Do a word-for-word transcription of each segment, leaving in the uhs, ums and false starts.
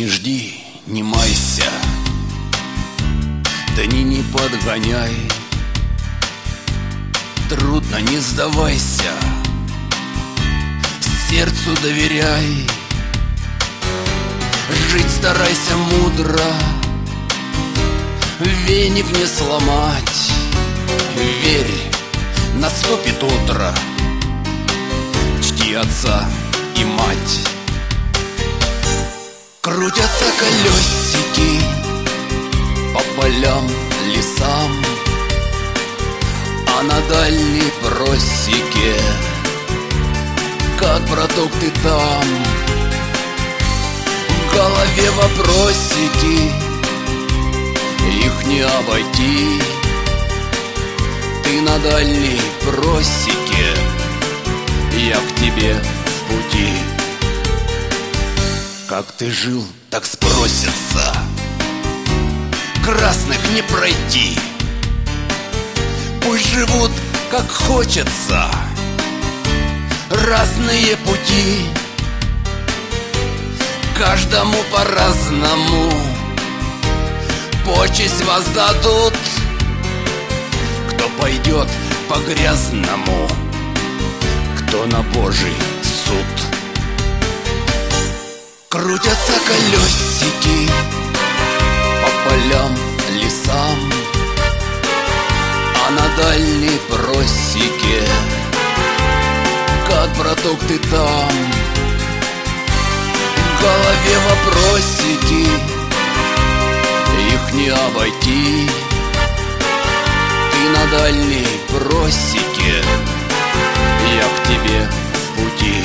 жди, не майся, дни не подгоняй, трудно, не сдавайся, сердцу доверяй. Жить старайся мудро, веник не сломать. Верь, наступит утро, чти отца и мать. Крутятся колесики по полям, лесам, а на дальней просеке, как продукты там, в голове вопросики, их не обойти. Ты на дальней просеке, я к тебе в пути. Как ты жил, так спросятся, красных не пройти. Пусть живут, как хочется, разные пути. Каждому по-разному почесть воздадут. Кто пойдет по грязному, кто на Божий суд. Крутятся колесики по полям, лесам, а на дальней просеке, как продукты там, в голове вопросики, их не обойти. Ты на дальней просеке, я к тебе в пути.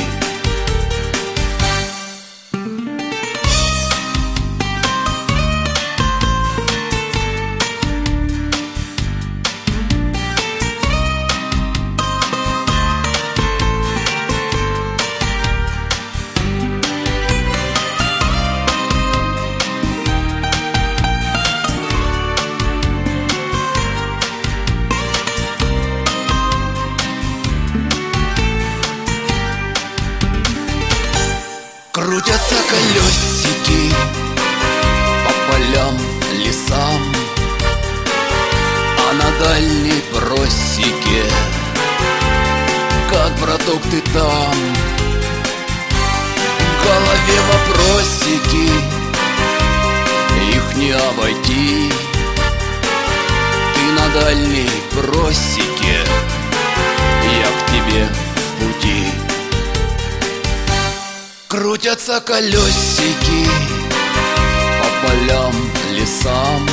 Крутятся колесики по полям, лесам, а на дальней просеке, как продукты там, в голове вопросики, их не обойти. Ты на дальней просеке, я к тебе в пути. Крутятся колесики по полям, лесам,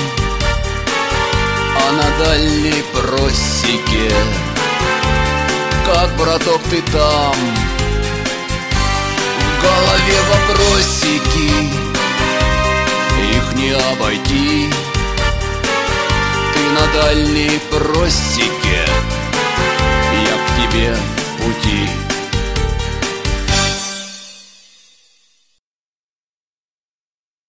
а на дальней просеке, как продукты там, в голове вопросики, их не обойти. Ты на дальней просеке, я к тебе в пути.